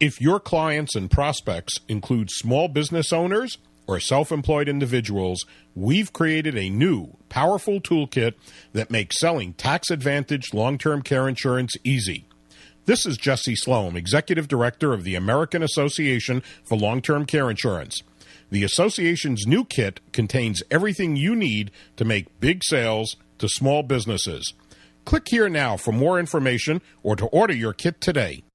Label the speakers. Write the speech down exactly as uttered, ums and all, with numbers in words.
Speaker 1: If your clients and prospects include small business owners or self-employed individuals, we've created a new, powerful toolkit that makes selling tax-advantaged long-term care insurance easy. This is Jesse Sloan, Executive Director of the American Association for Long-Term Care Insurance. The association's new kit contains everything you need to make big sales to small businesses. Click here now for more information or to order your kit today.